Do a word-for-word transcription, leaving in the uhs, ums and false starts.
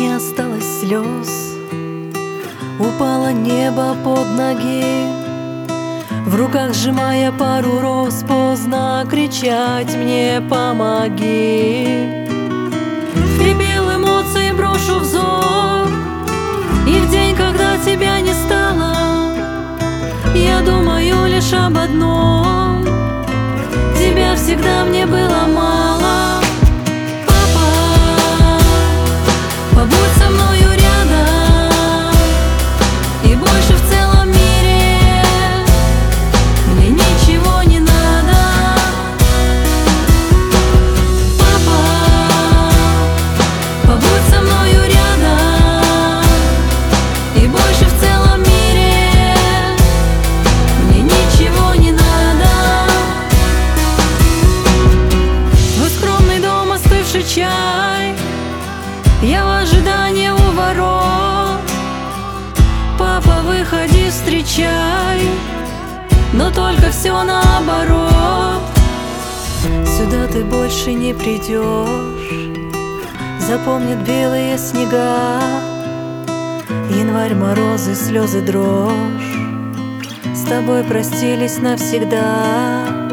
не осталось слез, упало небо под ноги. В руках сжимая пару роз, поздно кричать мне помоги. В пепел эмоций брошу взор, и в день, когда тебя не стало, я думаю лишь об одном: тебя всегда мне было мало. Папа, побудь со мною рядом, и больше в целом мире мне ничего не надо. Папа, побудь со мною рядом, и больше в целом мире мне ничего не надо. Твой скромный дом, остывший чай, я в ожидании у ворот. Папа, выходи, встречай, но только все наоборот. Сюда ты больше не придешь, запомнят белые снега, январь, морозы, слезы, дрожь. С тобой простились навсегда.